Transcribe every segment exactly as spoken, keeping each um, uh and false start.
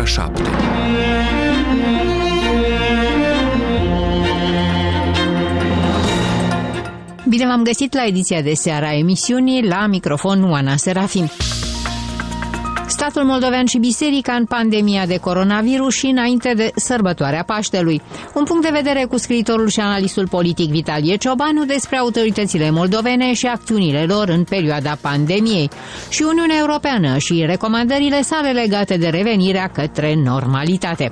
șapte. Bine v-am găsit la ediția de seară a emisiunii, la microfon Oana Serafim. Statul moldovean și biserica în pandemia de coronavirus și înainte de sărbătoarea Paștelui. Un punct de vedere cu scriitorul și analistul politic Vitalie Ciobanu despre autoritățile moldovene și acțiunile lor în perioada pandemiei și Uniunea Europeană și recomandările sale legate de revenirea către normalitate.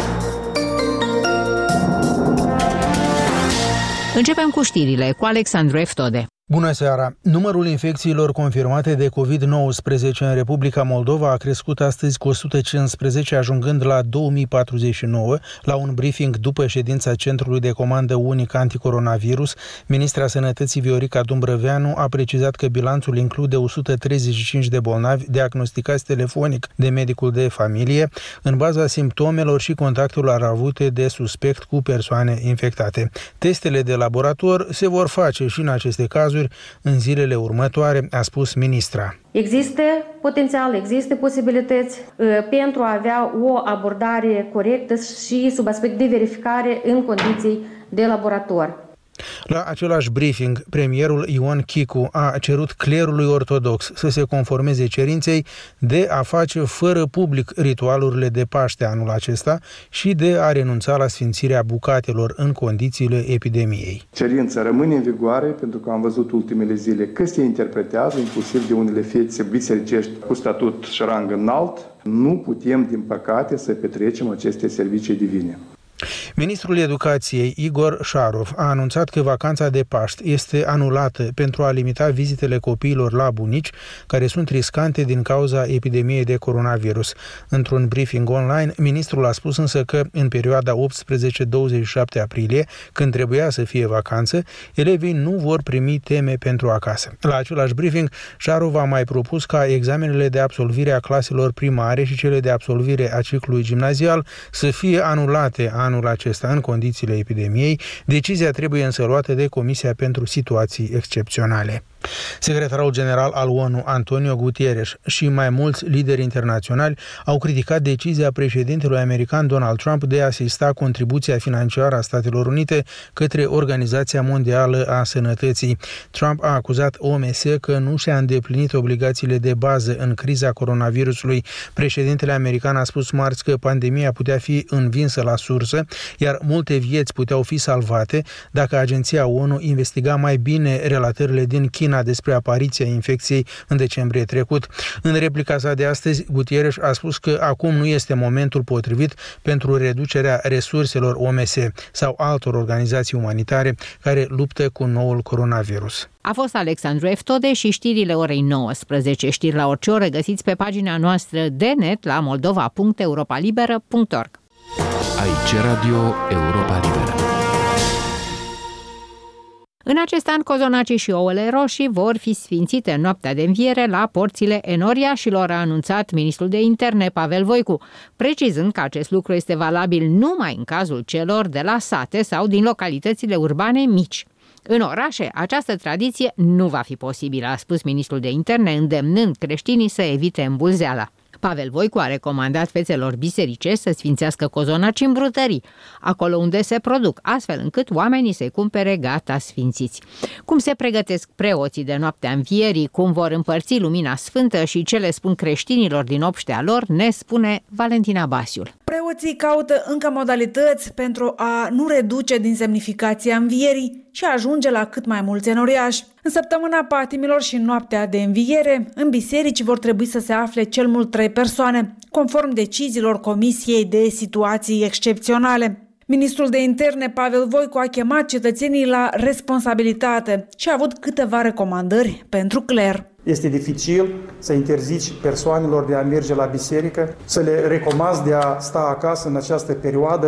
Începem cu știrile cu Alexandru Eftode. Bună seara! Numărul infecțiilor confirmate de covid nouăsprezece în Republica Moldova a crescut astăzi cu o sută cincisprezece, ajungând la două mii patruzeci și nouă. La un briefing după ședința Centrului de Comandă Unic Anticoronavirus, ministra Sănătății Viorica Dumbrăveanu a precizat că bilanțul include o sută treizeci și cinci de bolnavi diagnosticați telefonic de medicul de familie, în baza simptomelor și contactelor avute de suspect cu persoane infectate. Testele de laborator se vor face și în aceste cazuri în zilele următoare, a spus ministra. Există potențial, există posibilități uh, pentru a avea o abordare corectă și sub aspect de verificare în condiții de laborator. La același briefing, premierul Ion Chicu a cerut clerului ortodox să se conformeze cerinței de a face fără public ritualurile de Paște anul acesta și de a renunța la sfințirea bucatelor în condițiile epidemiei. Cerința rămâne în vigoare pentru că am văzut ultimele zile că se interpretează inclusiv de unele fețe bisericești cu statut și rang înalt. Nu putem, din păcate, să petrecem aceste servicii divine. Ministrul Educației, Igor Șarov, a anunțat că vacanța de Paști este anulată pentru a limita vizitele copiilor la bunici, care sunt riscante din cauza epidemiei de coronavirus. Într-un briefing online, ministrul a spus însă că în perioada optsprezece douăzeci și șapte aprilie, când trebuia să fie vacanță, elevii nu vor primi teme pentru acasă. La același briefing, Șarov a mai propus ca examenele de absolvire a claselor primare și cele de absolvire a ciclului gimnazial să fie anulate anul acesta în condițiile epidemiei. Decizia trebuie însă luată de Comisia pentru Situații Excepționale. Secretarul general al O N U, Antonio Guterres, și mai mulți lideri internaționali au criticat decizia președintelui american Donald Trump de a asista contribuția financiară a Statelor Unite către Organizația Mondială a Sănătății. Trump a acuzat O M S că nu și-a îndeplinit obligațiile de bază în criza coronavirusului. Președintele american a spus marți că pandemia putea fi învinsă la sursă, iar multe vieți puteau fi salvate dacă agenția O N U investiga mai bine relatările din China despre apariția infecției în decembrie trecut. În replica sa de astăzi, Guterres a spus că acum nu este momentul potrivit pentru reducerea resurselor O M S sau altor organizații umanitare care luptă cu noul coronavirus. A fost Alexandru Eftode și știrile orei nouăsprezece. Știri la orice oră găsiți pe pagina noastră de net la moldova punct europalibera punct org. Aici Radio Europa Liberă. În acest an, cozonacii și ouăle roșii vor fi sfințite în noaptea de înviere la porțile enoriașilor, a anunțat ministrul de interne Pavel Voicu, precizând că acest lucru este valabil numai în cazul celor de la sate sau din localitățile urbane mici. În orașe, această tradiție nu va fi posibilă, a spus ministrul de interne, îndemnând creștinii să evite îmbulzeala. Pavel Voicu a recomandat fețelor bisericești să sfințească cozonaci în brutării, acolo unde se produc, astfel încât oamenii să-i cumpere gata sfințiți. Cum se pregătesc preoții de noaptea învierii, cum vor împărți lumina sfântă și ce le spun creștinilor din obștea lor, ne spune Valentina Basiul. Preoții caută încă modalități pentru a nu reduce din semnificația învierii și ajunge la cât mai mulți enoriași. În săptămâna patimilor și în noaptea de înviere, în biserici vor trebui să se afle cel mult trei persoane, conform deciziilor Comisiei de Situații Excepționale. Ministrul de Interne Pavel Voicu a chemat cetățenii la responsabilitate și a avut câteva recomandări pentru cler. Este dificil să interzici persoanelor de a merge la biserică, să le recomanzi de a sta acasă în această perioadă,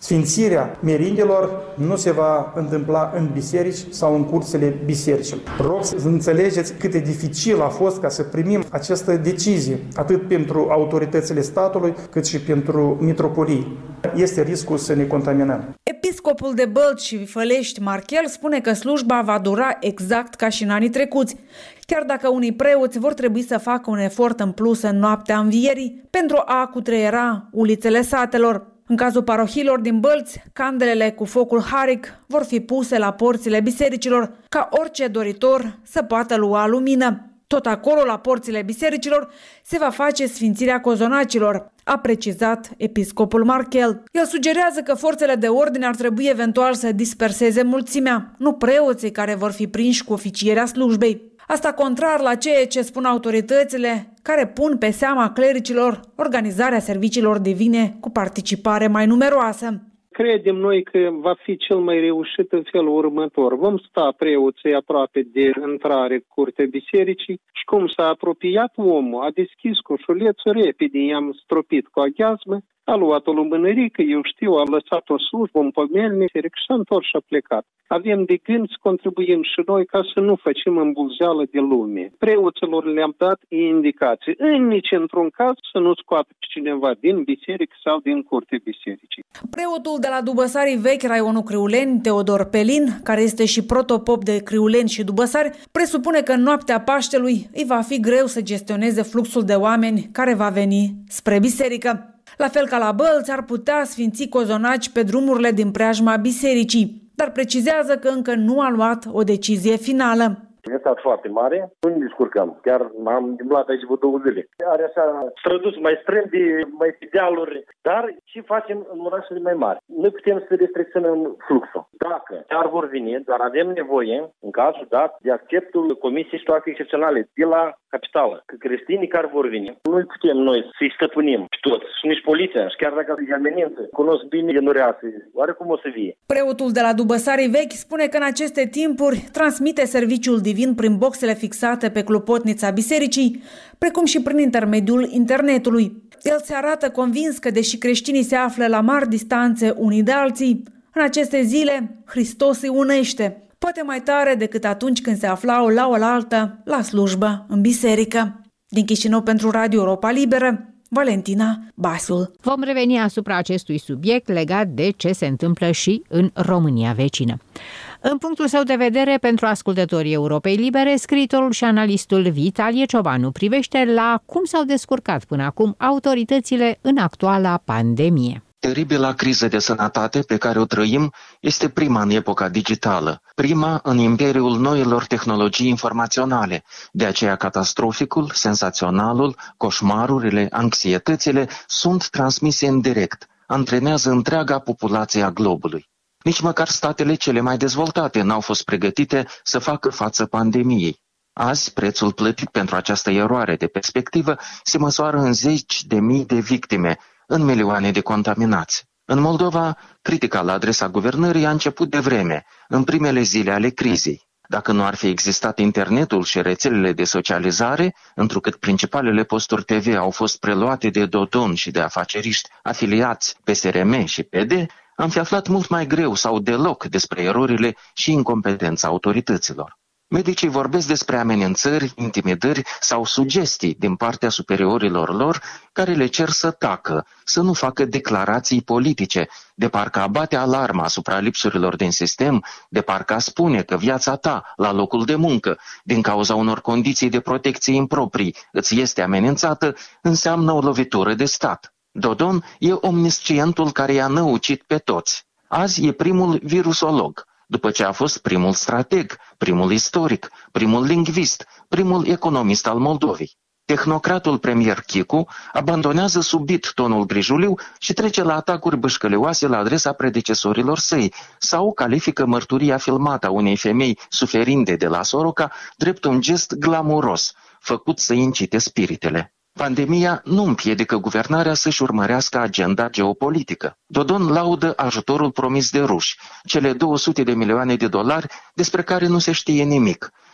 Sfințirea merindelor nu se va întâmpla în biserici sau în curțile bisericilor. Rog să înțelegeți cât de dificil a fost ca să primim această decizie, atât pentru autoritățile statului, cât și pentru mitropolii. Este riscul să ne contaminăm. Episcopul de Bălți și Fălești, Marchel, spune că slujba va dura exact ca și în anii trecuți, chiar dacă unii preoți vor trebui să facă un efort în plus în noaptea învierii pentru a cutreiera ulițele satelor. În cazul parohiilor din Bălți, candelele cu focul haric vor fi puse la porțile bisericilor ca orice doritor să poată lua lumină. Tot acolo, la porțile bisericilor, se va face sfințirea cozonacilor, a precizat episcopul Marchel. El sugerează că forțele de ordine ar trebui eventual să disperseze mulțimea, nu preoții care vor fi prinși cu oficierea slujbei. Asta contrar la ceea ce spun autoritățile, care pun pe seama clericilor organizarea serviciilor divine cu participare mai numeroasă. Credem noi că va fi cel mai reușit în felul următor. Vom sta preoții aproape de intrare curtea bisericii și cum s-a apropiat omul, a deschis coșulețul, repede i-am stropit cu aghiazmă, a luat o lumânărică, eu știu, a lăsat o slujbă, un pomelnic și s-a întors și a plecat. Avem de gând să contribuim și noi ca să nu facem îmbulzeală de lume. Preoților le-am dat indicații, în nici într-un caz să nu scoată pe cineva din biserică sau din curtea bisericii. Preotul de la Dubăsarii Vechi, raionul Criuleni, Teodor Pelin, care este și protopop de Criuleni și Dubăsari, presupune că în noaptea Paștelui îi va fi greu să gestioneze fluxul de oameni care va veni spre biserică. La fel ca la Bălți, ar putea sfinți cozonaci pe drumurile din preajma bisericii, dar precizează că încă nu a luat o decizie finală. E stat foarte mare, nu ne descurcăm. Chiar am umblat aici vreo două zile. Are așa străduți mai strâmbi, mai pe dealuri, dar ce facem în orașele mai mari? Noi putem să restricționăm fluxul. Dacă chiar vor veni, dar avem nevoie, în cazul dat, de acceptul Comisiei Situații Excepționale de la capitală, că creștinii care vor veni, nu putem noi să-i stăpânim pe toți, și nici poliția, și chiar dacă îi amenință, cunosc bine enoreasă, oarecum o să vie. Preotul de la Dubăsarii Vechi spune că în aceste timpuri transmite serviciul divin prin boxele fixate pe clopotnița bisericii, precum și prin intermediul internetului. El se arată convins că, deși creștinii se află la mari distanțe unii de alții, în aceste zile Hristos îi unește, poate mai tare decât atunci când se aflau la oaltă la slujbă în biserică. Din Chișinău pentru Radio Europa Liberă, Valentina Basul. Vom reveni asupra acestui subiect legat de ce se întâmplă și în România vecină. În punctul său de vedere, pentru ascultătorii Europei Libere, scriitorul și analistul Vitalie Ciobanu privește la cum s-au descurcat până acum autoritățile în actuala pandemie. Teribila criză de sănătate pe care o trăim este prima în epoca digitală, prima în imperiul noilor tehnologii informaționale. De aceea catastroficul, senzaționalul, coșmarurile, anxietățile sunt transmise în direct, antrenează întreaga populație a globului. Nici măcar statele cele mai dezvoltate n-au fost pregătite să facă față pandemiei. Azi, prețul plătit pentru această eroare de perspectivă se măsoară în zeci de mii de victime, în milioane de contaminați. În Moldova, critica la adresa guvernării a început de vreme, în primele zile ale crizei. Dacă nu ar fi existat internetul și rețelele de socializare, întrucât principalele posturi T V au fost preluate de Dodon și de afaceriști afiliați P S R M și P D, am fi aflat mult mai greu sau deloc despre erorile și incompetența autorităților. Medicii vorbesc despre amenințări, intimidări sau sugestii din partea superiorilor lor care le cer să tacă, să nu facă declarații politice, de parcă abate alarma asupra lipsurilor din sistem, de parcă spune că viața ta, la locul de muncă, din cauza unor condiții de protecție improprii, îți este amenințată, înseamnă o lovitură de stat. Dodon e omniscientul care i-a năucit pe toți. Azi e primul virusolog, după ce a fost primul strateg, primul istoric, primul lingvist, primul economist al Moldovei. Tehnocratul premier Chicu abandonează subit tonul grijuliu și trece la atacuri bâșcălioase la adresa predecesorilor săi sau califică mărturia filmată a unei femei suferinde de la Soroca drept un gest glamuros, făcut să incite spiritele. Pandemia nu împiedică guvernarea să-și urmărească agenda geopolitică. Dodon laudă ajutorul promis de ruși, cele două sute de milioane de dolari despre care nu se știe nimic.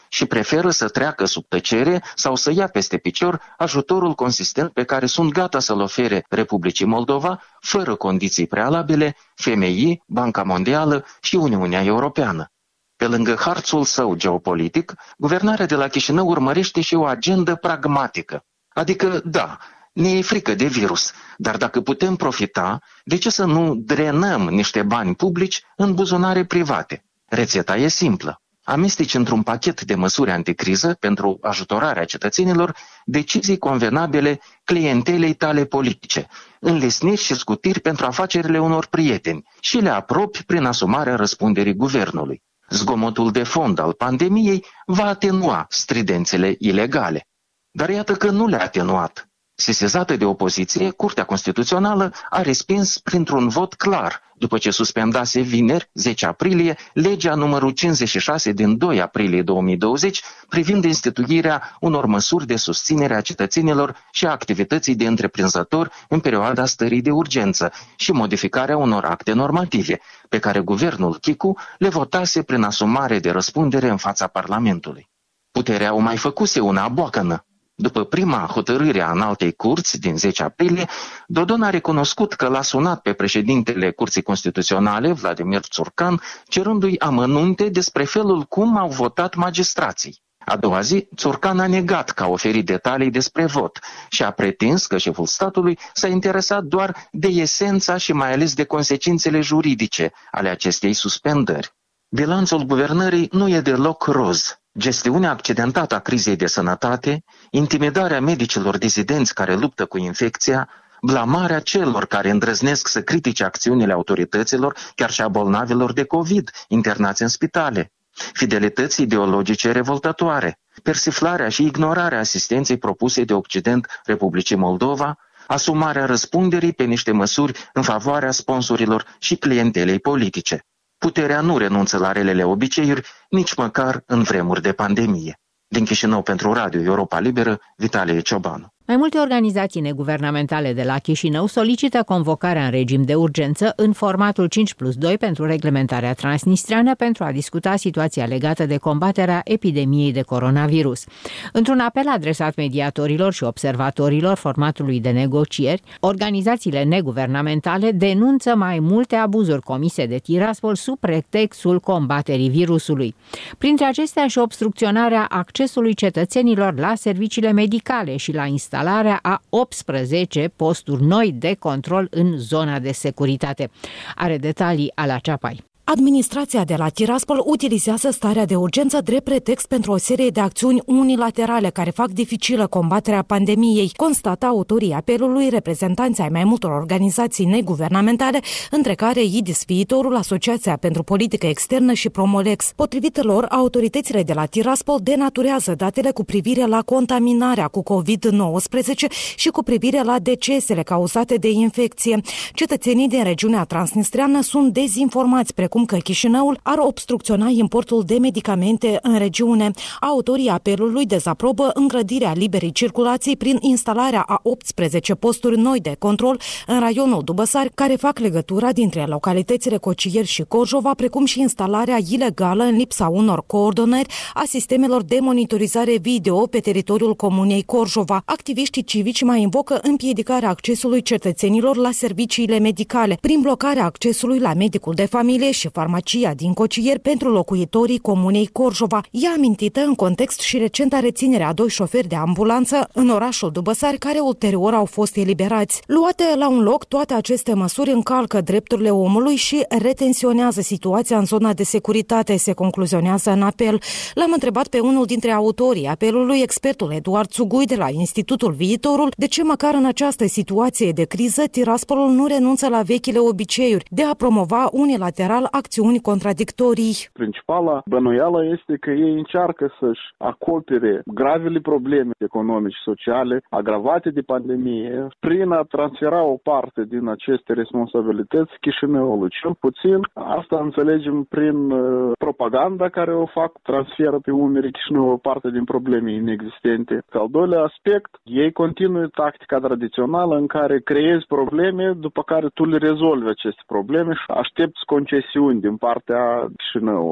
și preferă să treacă sub tăcere sau să ia peste picior ajutorul consistent pe care sunt gata să-l ofere Republicii Moldova, fără condiții prealabile, F M I, Banca Mondială și Uniunea Europeană. Pe lângă harțul său geopolitic, guvernarea de la Chișinău urmărește și o agendă pragmatică. Adică, da, ne e frică de virus, dar dacă putem profita, de ce să nu drenăm niște bani publici în buzunare private? Rețeta e simplă. Amesteci într-un pachet de măsuri anticriză pentru ajutorarea cetățenilor decizii convenabile clientelei tale politice, înlesniri și scutiri pentru afacerile unor prieteni și le apropi prin asumarea răspunderii guvernului. Zgomotul de fond al pandemiei va atenua stridențele ilegale. Dar iată că nu le-a atenuat. Sesizată de opoziție, Curtea Constituțională a respins printr-un vot clar, după ce suspendase vineri, zece aprilie, legea numărul cincizeci și șase din doi aprilie două mii douăzeci privind instituirea unor măsuri de susținere a cetățenilor și a activității de întreprinzători în perioada stării de urgență și modificarea unor acte normative, pe care guvernul Chicu le votase prin asumare de răspundere în fața Parlamentului. Puterea o mai făcuse una boacănă. După prima hotărâre a Înaltei Curți din zece aprilie, Dodon a recunoscut că l-a sunat pe președintele Curții Constituționale, Vladimir Țurcan, cerându-i amănunte despre felul cum au votat magistrații. A doua zi, Țurcan a negat că a oferit detalii despre vot și a pretins că șeful statului s-a interesat doar de esența și mai ales de consecințele juridice ale acestei suspendări. Bilanțul guvernării nu e deloc roz. Gestiunea accidentată a crizei de sănătate, intimidarea medicilor dizidenți care luptă cu infecția, blamarea celor care îndrăznesc să critique acțiunile autorităților, chiar și a bolnavilor de COVID internați în spitale, fidelități ideologice revoltătoare, persiflarea și ignorarea asistenței propuse de Occident Republicii Moldova, asumarea răspunderii pe niște măsuri în favoarea sponsorilor și clientelei politice. Puterea nu renunță la relele obiceiuri, nici măcar în vremuri de pandemie. Din Chișinău pentru Radio Europa Liberă, Vitalie Ciobanu. Mai multe organizații neguvernamentale de la Chișinău solicită convocarea în regim de urgență în formatul cinci plus doi pentru reglementarea transnistreană pentru a discuta situația legată de combaterea epidemiei de coronavirus. Într-un apel adresat mediatorilor și observatorilor formatului de negocieri, organizațiile neguvernamentale denunță mai multe abuzuri comise de Tiraspol sub pretextul combaterii virusului. Printre acestea și obstrucționarea accesului cetățenilor la serviciile medicale și la instalarea a optsprezece posturi noi de control în zona de securitate. Are detalii Ala Ceapai. Administrația de la Tiraspol utilizează starea de urgență drept pretext pentru o serie de acțiuni unilaterale care fac dificilă combaterea pandemiei, constată autorii apelului, reprezentanții ai mai multor organizații neguvernamentale, între care I D I S Viitorul, Asociația pentru Politică Externă și Promolex. Potrivit lor, autoritățile de la Tiraspol denaturează datele cu privire la contaminarea cu covid nouăsprezece și cu privire la decesele cauzate de infecție. Cetățenii din regiunea transnistreană sunt dezinformați, precum că Chișinăul ar obstrucționa importul de medicamente în regiune. Autorii apelului dezaprobă îngrădirea liberei circulații prin instalarea a optsprezece posturi noi de control în raionul Dubăsari, care fac legătura dintre localitățile Cocieri și Corjova, precum și instalarea ilegală în lipsa unor coordonări a sistemelor de monitorizare video pe teritoriul comunei Corjova. Activiștii civici mai invocă împiedicarea accesului cetățenilor la serviciile medicale prin blocarea accesului la medicul de familie și farmacia din Cocieri pentru locuitorii comunei Corjova. Ea amintită în context și recenta reținere a doi șoferi de ambulanță în orașul Dubăsari, care ulterior au fost eliberați. Luate la un loc, toate aceste măsuri încalcă drepturile omului și retensionează situația în zona de securitate, se concluzionează în apel. L-am întrebat pe unul dintre autorii apelului, expertul Eduard Țugui de la Institutul Viitorul, de ce măcar în această situație de criză Tiraspolul nu renunță la vechile obiceiuri de a promova unilateral acțiuni contradictorii. Principala bănuială este că ei încearcă să-și acopere gravele probleme economice și sociale agravate de pandemie prin a transfera o parte din aceste responsabilități Chișinăului. Cel puțin asta înțelegem prin uh, propaganda care o fac, transferă pe umerii Chișinăului o parte din probleme inexistente. Al doilea aspect, ei continuă tactica tradițională în care creezi probleme, după care tu le rezolvi aceste probleme și aștepți concesiuni din partea Chișinăului.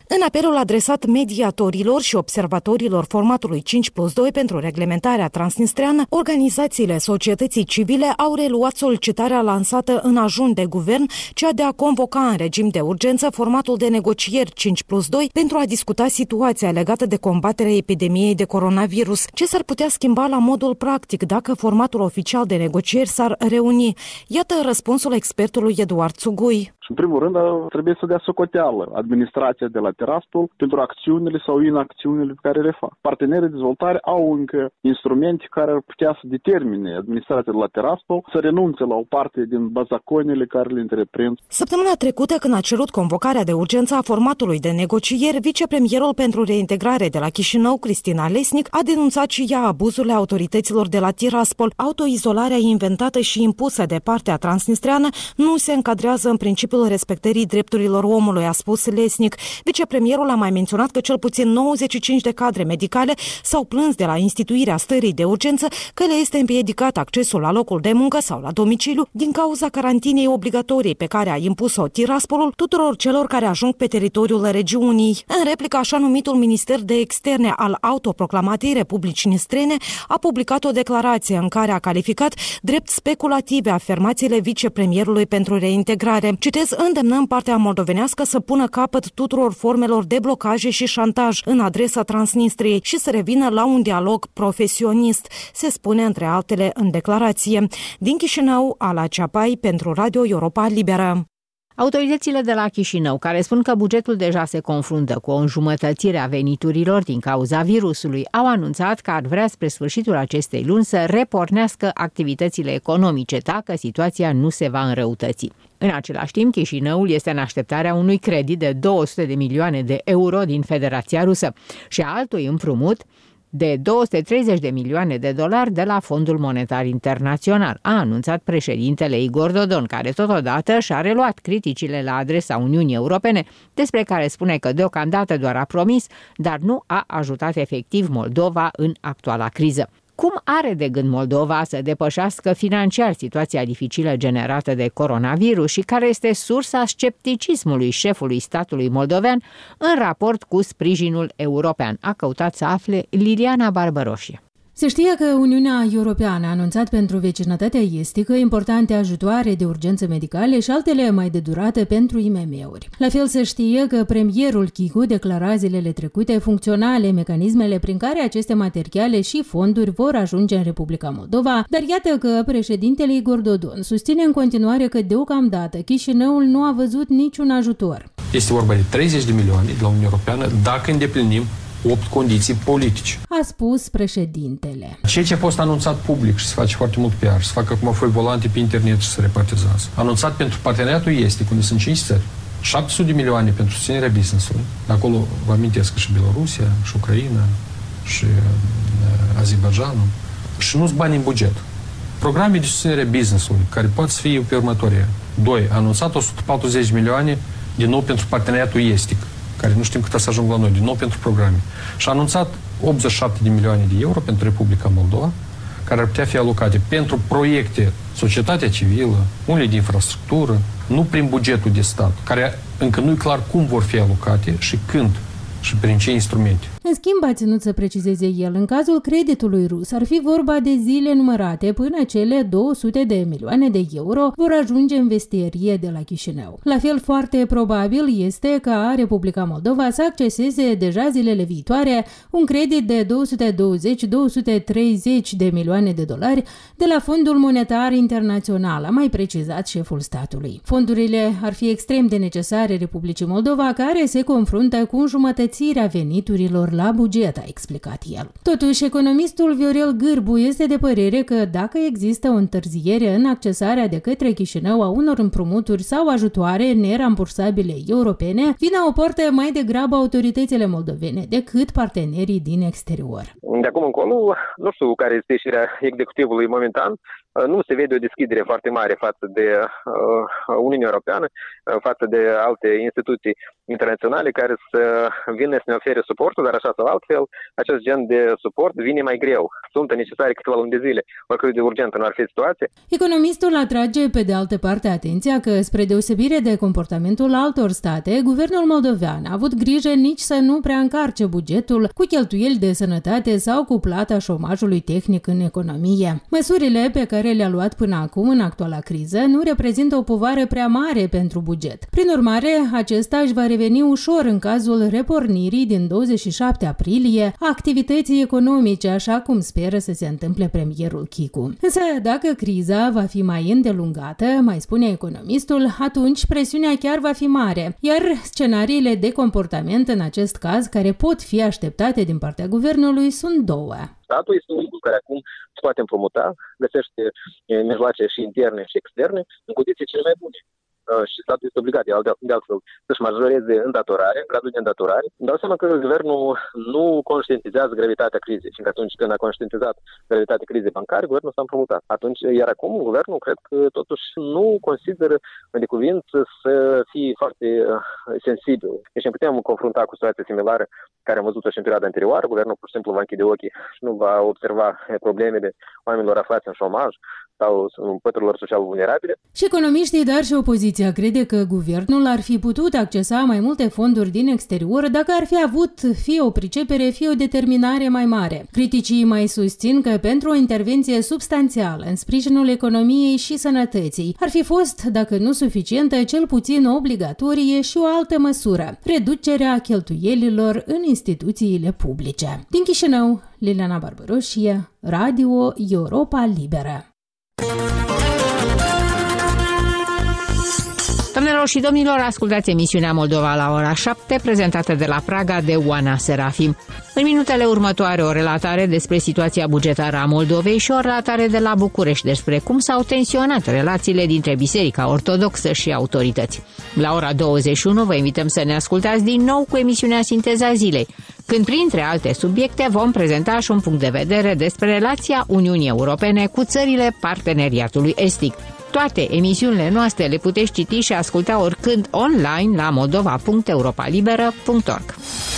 În apelul adresat mediatorilor și observatorilor formatului cinci plus doi pentru reglementarea transnistreană, organizațiile societății civile au reluat solicitarea lansată în ajun de guvern, cea de a convoca în regim de urgență formatul de negocieri cinci plus doi pentru a discuta situația legată de combaterea epidemiei de coronavirus. Ce s-ar putea schimba la modul practic dacă formatul oficial de negocieri s-ar reuni? Iată răspunsul expertului Eduard Țugui. Și, în primul rând, trebuie să dea socoteală administrația de la Tiraspol pentru acțiunile sau inacțiunile pe care le fac. Partenerii de dezvoltare au încă instrumente care ar putea să determine administrația de la Tiraspol să renunțe la o parte din bazaconile care le întreprind. Săptămâna trecută, când a cerut convocarea de urgență a formatului de negocieri, vicepremierul pentru reintegrare de la Chișinău, Cristina Lesnic, a denunțat și ea abuzurile autorităților de la Tiraspol. Autoizolarea inventată și impusă de partea transnistreană nu se încadrează în principiul respectării drepturilor omului, a spus Lesnic. Vicepremierul a mai menționat că cel puțin nouăzeci și cinci de cadre medicale s-au plâns de la instituirea stării de urgență că le este împiedicat accesul la locul de muncă sau la domiciliu din cauza carantinei obligatorii pe care a impus-o Tiraspolul tuturor celor care ajung pe teritoriul regiunii. În replică, așa numitul Minister de Externe al autoproclamatei Republicii Nistrene a publicat o declarație în care a calificat drept speculative afirmațiile vicepremierului pentru reintegrare. Citez: îndemnăm partea moldovenească să pună capăt tuturor formelor de blocaje și șantaj în adresa Transnistriei și să revină la un dialog profesionist, se spune între altele în declarație. Din Chișinău, Ala Ceapai pentru Radio Europa Liberă. Autoritățile de la Chișinău, care spun că bugetul deja se confruntă cu o înjumătățire a veniturilor din cauza virusului, au anunțat că ar vrea spre sfârșitul acestei luni să repornească activitățile economice dacă situația nu se va înrăutăți. În același timp, Chișinăul este în așteptarea unui credit de două sute de milioane de euro din Federația Rusă și a altui împrumut de două sute treizeci de milioane de dolari de la Fondul Monetar Internațional, a anunțat președintele Igor Dodon, care totodată și-a reluat criticile la adresa Uniunii Europene, despre care spune că deocamdată doar a promis, dar nu a ajutat efectiv Moldova în actuala criză. Cum are de gând Moldova să depășească financiar situația dificilă generată de coronavirus și care este sursa scepticismului șefului statului moldovean în raport cu sprijinul european? A căutat să afle Liliana Barbăroșie. Se știe că Uniunea Europeană a anunțat pentru vecinătatea estică importante ajutoare de urgență medicale și altele mai de durată pentru I M M-uri. La fel se știe că premierul Chicu declara zilele trecute funcționale mecanismele prin care aceste materiale și fonduri vor ajunge în Republica Moldova, dar iată că președintele Igor Dodon susține în continuare că deocamdată Chișinăul nu a văzut niciun ajutor. Este vorba de treizeci de milioane de la Uniunea Europeană dacă îndeplinim opt condiții politice. A spus președintele. Ceea ce a fost anunțat public și se face foarte mult P R, se fac acum foi volante pe internet și se repartizează. Anunțat pentru parteneriatul estic, unde sunt cinci țări, șapte sute de milioane pentru susținerea business-ului. Acolo vă amintesc că și Belarusia, și Ucraina, și uh, Azerbaijanul. Și nu-s bani în buget. Programe de susținere business-ului, care pot să fie pe următoarea. doi. A anunțat o sută patruzeci de milioane din nou pentru parteneriatul estic, care nu știm cât să ajung la noi, din nou pentru programe. Și a anunțat optzeci și șapte de milioane de euro pentru Republica Moldova, care ar putea fi alocate pentru proiecte, societatea civilă, unele de infrastructură, nu prin bugetul de stat, care încă nu e clar cum vor fi alocate și când și prin ce instrumente. În schimb, a ținut să precizeze el, în cazul creditului rus ar fi vorba de zile numărate până cele două sute de milioane de euro vor ajunge în vestierie de la Chișinău. La fel, foarte probabil este ca Republica Moldova să acceseze deja zilele viitoare un credit de două sute douăzeci - două sute treizeci de milioane de dolari de la Fondul Monetar Internațional, a mai precizat șeful statului. Fondurile ar fi extrem de necesare Republicii Moldova, care se confruntă cu înjumătățirea veniturilor la buget, a explicat el. Totuși, economistul Viorel Gârbu este de părere că dacă există o întârziere în accesarea de către Chișinău a unor împrumuturi sau ajutoare nerambursabile europene, vina o poartă mai degrabă autoritățile moldovene decât partenerii din exterior. De acum încolo, nu știu care este ieșirea executivului momentan, nu se vede o deschidere foarte mare față de Uniunea Europeană, față de alte instituții internaționale care să vină să ne ofere suportul, dar așa sau altfel, acest gen de suport vine mai greu. Sunt necesare câteva luni de zile, oricât de urgentă nu ar fi situația. Economistul atrage pe de altă parte atenția că, spre deosebire de comportamentul altor state, guvernul moldovean a avut grijă nici să nu prea încarce bugetul cu cheltuieli de sănătate sau cu plata șomajului tehnic în economie. Măsurile pe care le-a luat până acum în actuala criză nu reprezintă o povară prea mare pentru buget. Prin urmare, acesta își va reveni ușor în cazul repornirii din douăzeci și șapte aprilie a activității economice, așa cum speră să se întâmple premierul Chicu. Însă, dacă criza va fi mai îndelungată, mai spune economistul, atunci presiunea chiar va fi mare, iar scenariile de comportament în acest caz, care pot fi așteptate din partea guvernului, sunt două. Statul este unul care acum se poate împrumuta, găsește mijloace și interne și externe în condiții cele mai bune. Și statul este obligat, de altfel, să-și majoreze îndatorare, gradul de îndatorare. Îmi dau seama că guvernul nu conștientizează gravitatea crizei și că atunci când a conștientizat gravitatea crizei bancare, guvernul s-a împrumutat. Atunci, iar acum, guvernul cred că totuși nu consideră de cuvință să fie foarte uh, sensibil. Deci ne putem confrunta cu situații similare care am văzut-o și în perioada anterioară. Guvernul pur și simplu va închide ochii și nu va observa problemele oamenilor aflați în șomaj sau păturilor social vulnerabile. Și economiștii, dar și opoziția crede că guvernul ar fi putut accesa mai multe fonduri din exterior dacă ar fi avut fie o pricepere, fie o determinare mai mare. Criticii mai susțin că pentru o intervenție substanțială în sprijinul economiei și sănătății ar fi fost, dacă nu suficientă, cel puțin obligatorie și o altă măsură, reducerea cheltuielilor în instituțiile publice. Din Chișinău, Liliana Barbaroșie, Radio Europa Liberă. Doamnelor și domnilor, ascultați emisiunea Moldova la ora șapte, prezentată de la Praga de Oana Serafim. În minutele următoare, o relatare despre situația bugetară a Moldovei și o relatare de la București despre cum s-au tensionat relațiile dintre Biserica Ortodoxă și autorități. La ora douăzeci și unu vă invităm să ne ascultați din nou cu emisiunea Sinteza Zilei, când, printre alte subiecte, vom prezenta și un punct de vedere despre relația Uniunii Europene cu țările parteneriatului estic. Toate emisiunile noastre le puteți citi și asculta oricând online la moldova punct europa liberă punct org.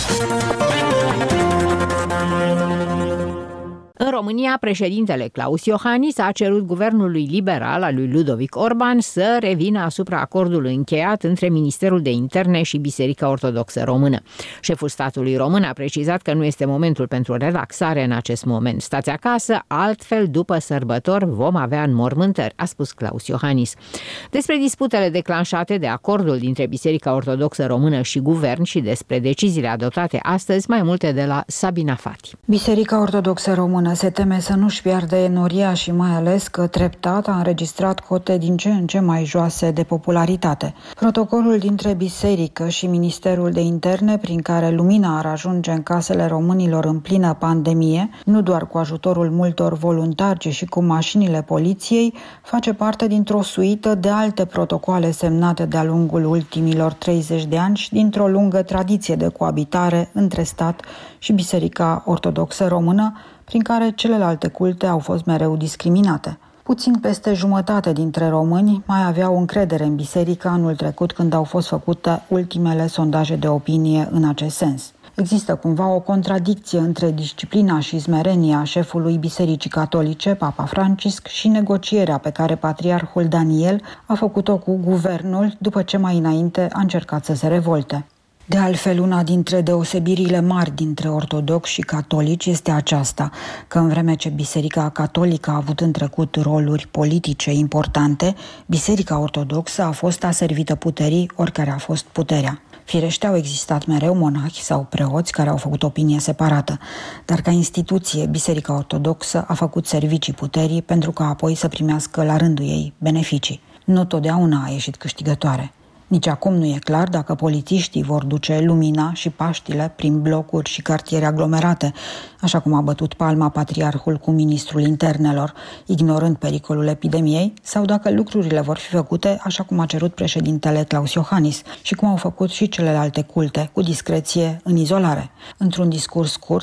În România, președintele Klaus Iohannis a cerut guvernului liberal al lui Ludovic Orban să revină asupra acordului încheiat între Ministerul de Interne și Biserica Ortodoxă Română. Șeful statului român a precizat că nu este momentul pentru relaxare în acest moment. Stați acasă, altfel după sărbători vom avea înmormântări, a spus Klaus Iohannis. Despre disputele declanșate de acordul dintre Biserica Ortodoxă Română și guvern și despre deciziile adoptate astăzi, mai multe de la Sabina Fati. Biserica Ortodoxă Română se teme să nu-și piardă enoria și mai ales că treptat a înregistrat cote din ce în ce mai joase de popularitate. Protocolul dintre biserică și Ministerul de Interne, prin care lumina ar ajunge în casele românilor în plină pandemie, nu doar cu ajutorul multor voluntari, ci și cu mașinile poliției, face parte dintr-o suită de alte protocoale semnate de-a lungul ultimilor treizeci de ani și dintr-o lungă tradiție de coabitare între stat și Biserica Ortodoxă Română, prin care celelalte culte au fost mereu discriminate. Puțin peste jumătate dintre români mai aveau încredere în biserică anul trecut, când au fost făcute ultimele sondaje de opinie în acest sens. Există cumva o contradicție între disciplina și smerenia șefului Bisericii Catolice, Papa Francisc, și negocierea pe care Patriarhul Daniel a făcut-o cu guvernul după ce mai înainte a încercat să se revolte. De altfel, una dintre deosebirile mari dintre ortodoxi și catolici este aceasta, că în vreme ce Biserica Catolică a avut în trecut roluri politice importante, Biserica Ortodoxă a fost aservită puterii, oricare a fost puterea. Firește, au existat mereu monahi sau preoți care au făcut opinie separată, dar ca instituție, Biserica Ortodoxă a făcut servicii puterii pentru ca apoi să primească la rândul ei beneficii. Nu totdeauna a ieșit câștigătoare. Nici acum nu e clar dacă polițiștii vor duce lumina și Paștile prin blocuri și cartiere aglomerate, așa cum a bătut palma patriarhul cu ministrul internelor, ignorând pericolul epidemiei, sau dacă lucrurile vor fi făcute așa cum a cerut președintele Klaus Iohannis și cum au făcut și celelalte culte, cu discreție, în izolare. Într-un discurs scurt,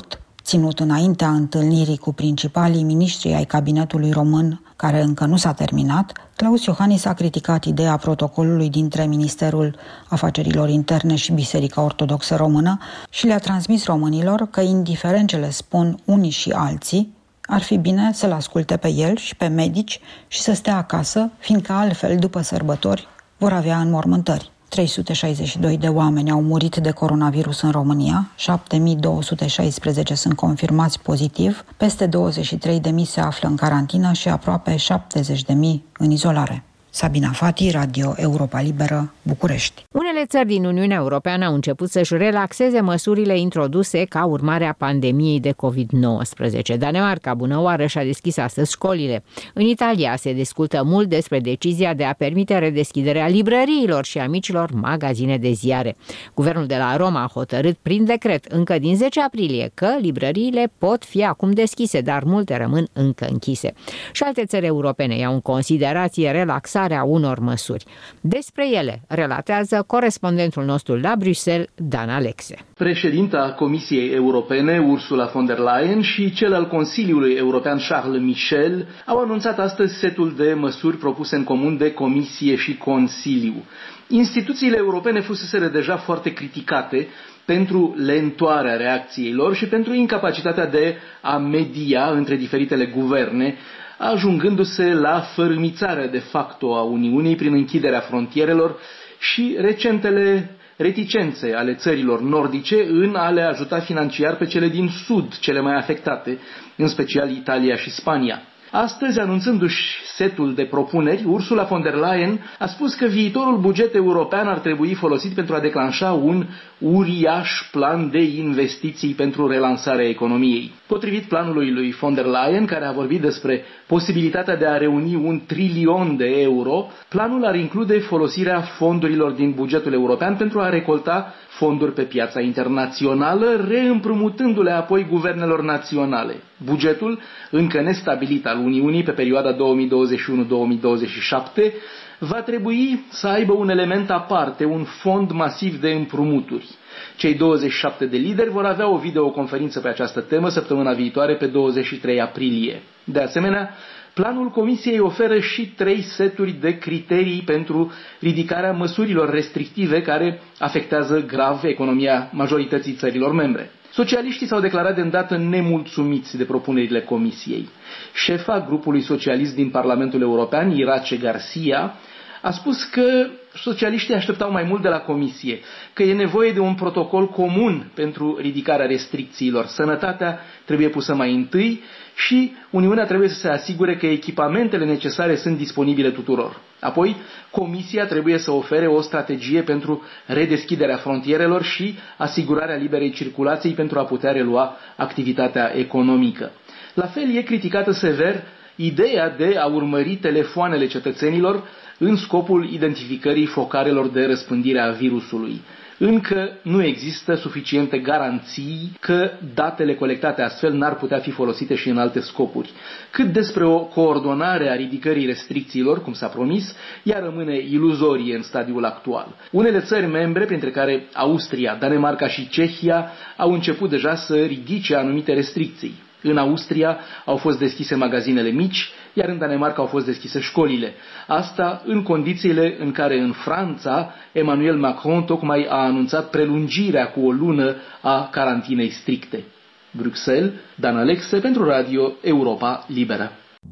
ținut înaintea întâlnirii cu principalii miniștri ai cabinetului român, care încă nu s-a terminat, Claus Iohannis a criticat ideea protocolului dintre Ministerul Afacerilor Interne și Biserica Ortodoxă Română și le-a transmis românilor că, indiferent ce le spun unii și alții, ar fi bine să-l asculte pe el și pe medici și să stea acasă, fiindcă altfel, după sărbători, vor avea înmormântări. trei sute șaizeci și doi de oameni au murit de coronavirus în România, șapte mii două sute șaisprezece sunt confirmați pozitiv, peste douăzeci și trei de mii se află în carantină și aproape șaptezeci de mii în izolare. Sabina Fati, Radio Europa Liberă, București. Unele țări din Uniunea Europeană au început să-și relaxeze măsurile introduse ca urmare a pandemiei de covid nouăsprezece. Danemarca, bună oară, și-a deschis astăzi școlile. În Italia se discută mult despre decizia de a permite redeschiderea librăriilor și a micilor magazine de ziare. Guvernul de la Roma a hotărât prin decret încă din zece aprilie că librăriile pot fi acum deschise, dar multe rămân încă închise. Și alte țări europene iau în considerație relaxarea unor măsuri. Despre ele relatează corespondentul nostru la Bruxelles, Dan Alexe. Președinta Comisiei Europene, Ursula von der Leyen, și cel al Consiliului European, Charles Michel, au anunțat astăzi setul de măsuri propuse în comun de Comisie și Consiliu. Instituțiile europene fuseseră deja foarte criticate pentru lentoarea reacției lor și pentru incapacitatea de a media între diferitele guverne, ajungându-se la fărâmițarea de facto a Uniunii prin închiderea frontierelor și recentele reticențe ale țărilor nordice în a le ajuta financiar pe cele din sud, cele mai afectate, în special Italia și Spania. Astăzi, anunțându-și setul de propuneri, Ursula von der Leyen a spus că viitorul buget european ar trebui folosit pentru a declanșa un uriaș plan de investiții pentru relansarea economiei. Potrivit planului lui von der Leyen, care a vorbit despre posibilitatea de a reuni un trilion de euro, planul ar include folosirea fondurilor din bugetul european pentru a recolta fonduri pe piața internațională, reîmprumutându-le apoi guvernelor naționale. Bugetul, încă nestabilit al Uniunii pe perioada două mii douăzeci și unu două mii douăzeci și șapte, va trebui să aibă un element aparte, un fond masiv de împrumuturi. Cei douăzeci și șapte de lideri vor avea o videoconferință pe această temă săptămâna viitoare, pe douăzeci și trei aprilie. De asemenea, planul Comisiei oferă și trei seturi de criterii pentru ridicarea măsurilor restrictive care afectează grav economia majorității țărilor membre. Socialiștii s-au declarat de îndată nemulțumiți de propunerile Comisiei. Șefa grupului socialist din Parlamentul European, Irace Garcia, a spus că socialiștii așteptau mai mult de la Comisie, că e nevoie de un protocol comun pentru ridicarea restricțiilor. Sănătatea trebuie pusă mai întâi și Uniunea trebuie să se asigure că echipamentele necesare sunt disponibile tuturor. Apoi, Comisia trebuie să ofere o strategie pentru redeschiderea frontierelor și asigurarea liberei circulației pentru a putea relua activitatea economică. La fel e criticată sever ideea de a urmări telefoanele cetățenilor în scopul identificării focarelor de răspândire a virusului. Încă nu există suficiente garanții că datele colectate astfel n-ar putea fi folosite și în alte scopuri. Cât despre o coordonare a ridicării restricțiilor, cum s-a promis, ea rămâne iluzorie în stadiul actual. Unele țări membre, printre care Austria, Danemarca și Cehia, au început deja să ridice anumite restricții. În Austria au fost deschise magazinele mici, iar în Danemarca au fost deschise școlile. Asta în condițiile în care în Franța Emmanuel Macron tocmai a anunțat prelungirea cu o lună a carantinei stricte. Bruxelles, Dan Alexe pentru Radio Europa Liberă.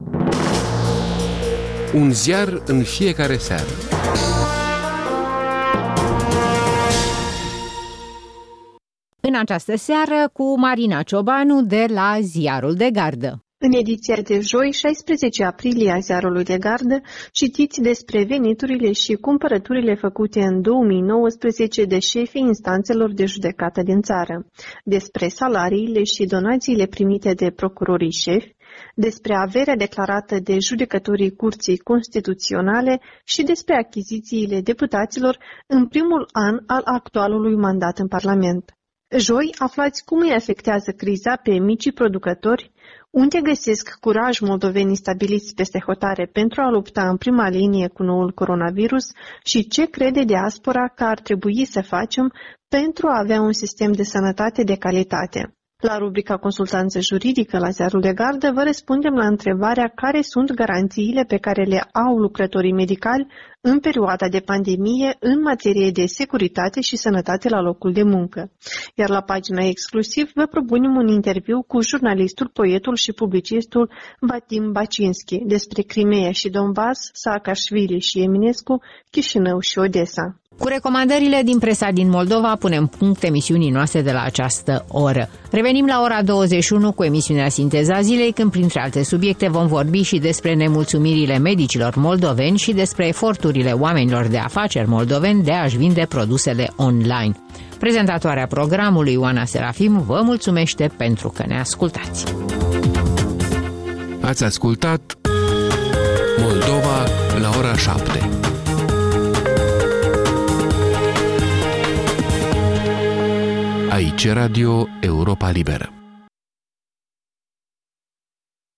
Un ziar în fiecare seară. În această seară cu Marina Ciobanu de la Ziarul de Gardă. În ediția de joi, șaisprezece aprilie a Ziarului de Gardă, citiți despre veniturile și cumpărăturile făcute în două mii nouăsprezece de șefii instanțelor de judecată din țară, despre salariile și donațiile primite de procurorii șefi, despre averea declarată de judecătorii Curții Constituționale și despre achizițiile deputaților în primul an al actualului mandat în Parlament. Joi aflați cum îi afectează criza pe micii producători, unde găsesc curaj moldovenii stabiliți peste hotare pentru a lupta în prima linie cu noul coronavirus și ce crede diaspora că ar trebui să facem pentru a avea un sistem de sănătate de calitate. La rubrica Consultanță juridică la Ziarul de Gardă vă răspundem la întrebarea care sunt garanțiile pe care le au lucrătorii medicali în perioada de pandemie în materie de securitate și sănătate la locul de muncă. Iar la pagina exclusiv vă propunem un interviu cu jurnalistul, poetul și publicistul Vadim Bacinski despre Crimea și Donbass, Saakashvili și Eminescu, Chișinău și Odessa. Cu recomandările din presa din Moldova punem punct emisiunii noastre de la această oră. Revenim la ora douăzeci și unu cu emisiunea Sinteza Zilei, când printre alte subiecte vom vorbi și despre nemulțumirile medicilor moldoveni și despre eforturile oamenilor de afaceri moldoveni de a-și vinde produsele online. Prezentatoarea programului, Ioana Serafim, vă mulțumește pentru că ne ascultați. Ați ascultat Moldova la ora șapte. Aici Radio Europa Liberă.